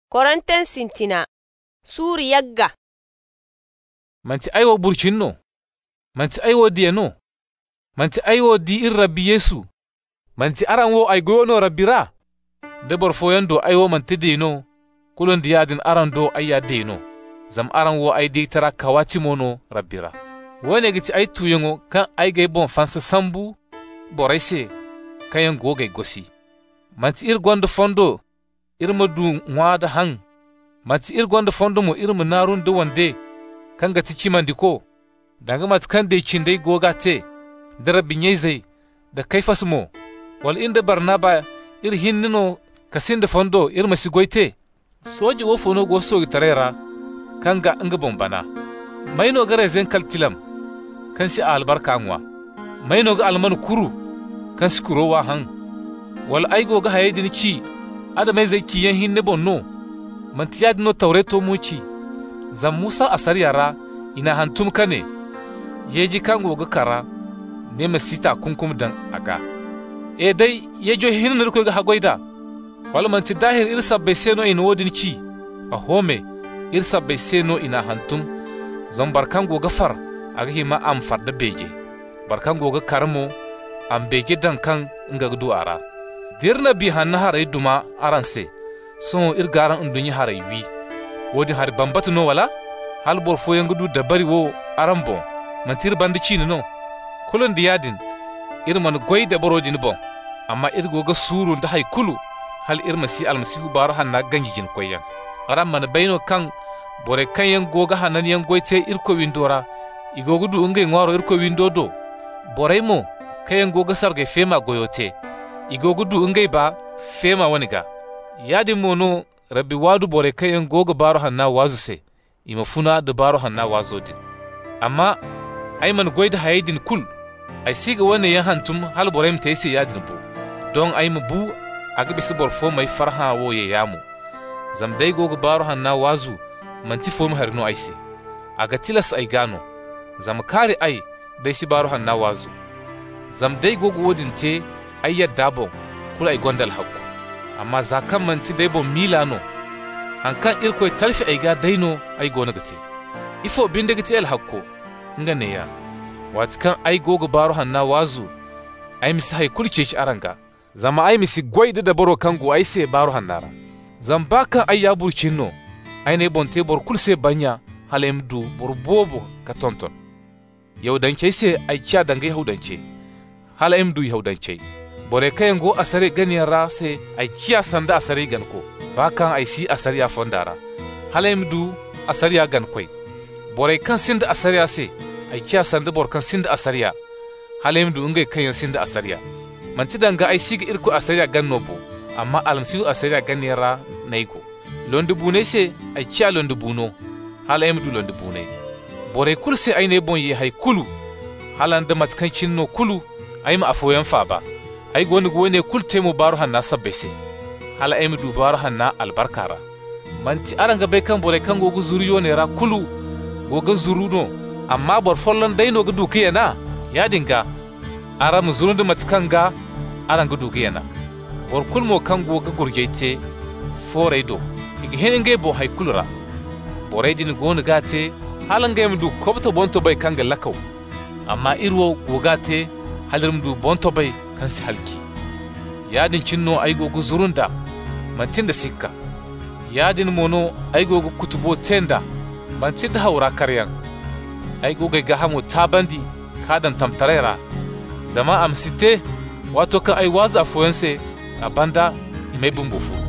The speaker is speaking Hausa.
Koranten sintina suri yagga manti aiwo burcinno manti aiwo diyano manti aiwo di in rabbi Yesu manti aran wo ay goyono rabbira debor foyando aiwo manti deno kulon diyadin aran do ayya deno zam aran wo ay di tara kawati mono rabbira wone giti ay tuyengo kan ay gay bon fansa sambu boraise kayan gogay gosi manti ir gondo fondo irma du ngwada hang manti ir gondo fondo mo irma narun de wande kanga tici mandiko danga mat kan de cinde goga te dara binyezai da kaifas mo wal inda barnaba ir hinnino kasinde fondo irma sigoite soji wo fono go so gitarera kanga anga bombana maino gare zen kaltilam kan si albarka ngwa maino ga alman kuru kan si kurowa hang wal aigo ga hayedin ci ada mai zai kiyan hinne bonno man tiyad no taureto moci zam Musa asar yara ina hantum kane yeji kango ga kara ne masita kunkum dan aga e dai yejo hinne ko ga hagoida wal man ti dahir irsa bai seno in wodin ci a home irsa bai seno ina hantum zam barkan go ga far aga hima am far da beje barkan go ga karmo am bege dan kan nga gudu ara dirna bi hanna haray duma aranse son irgaran undunyi haray wi wodi har bambatu no wala hal bor fo yangudu dabari wo arambo mantir bandi chini no kulun diyadin irman goyde borojin bon amma irgo ga suru nda hay kulu hal irmasi almasihu baro hanna ganjijin koyan aram man bayno kan bore kayen goga hanan yan goyte irko windora igogudu ngey ngwaro irko windodo boraymo kayen goga sarge fema goyote igogudu ngey ba fema waniga yadi mono rabbi wadu bore kayen goga baro hanna wazuse ima funa da baro hanna wazodin amma ayman goyda hayidin kul ay siga wani yan hantum hal borem tayse yadin bu don ayma bu aga bisi bor fo mai farha wo ye yamu zam dai goga baro hanna wazu manti fo mu harno ayse aga tilas ay gano zam kare ay dai si baro hanna wazu zam dai goga wodin te ay yadda bon kula ay gondal hakku amma zakan manti dai bon milano hankan irkoy talfi ay ga daino ay gona gati ifo binde gati el hakko ngane ya watkan ay goga baro hanna wazu ay misi hay kulce shi aranga zama ay misi goyde da baro kango ay se baro hannara zambaka ay ya burcinno ay ne bonte bor kulse banya halemdu bor bobo ka tonton yawdance se ay kya dangai hawdance halemdu yawdance bore kayango asare ganiyara se ay kya sanda asare ganko bakan ay si asariya fondara halemdu asariya gankoi bore kan sinda asariya se ay kya sanda bor kan sinda asariya halemdu ngai kayan sinda asariya manti danga ay siga irko asariya gannobo amma alamsiu asariya ganiyara naigo londe bune se ay kya londe buno halemdu londe bune bore kulse ay ne bon ye hay kulu halanda matkancin no kulu ay ma afoyan fa ba ay goni gone kulte mu baro hanna sabbese hala ay mu dubaro hanna albarkara manti aranga be kan bore kan gogu zuriyo ne ra kulu goga zuruno amma bor follon dayno ga dukiyana ya dinga ara mu zurunde matkanga aranga dukiyana bor kulmo kan goga gurjeite foredo igi henenge bo hay kulura bore din goni gate halanga mu du kobto bonto bay kanga lakaw amma irwo gogate halir du bonto bay kan si halki yadin cinno ay gogu zurunda mantinda sikka yadin mono ay gogu kutubo tenda mantinda hawra karyan ay gogu ga hamu tabandi kadan tamtarera zama am sitte wato ka ay waza foyense abanda imay bumbufu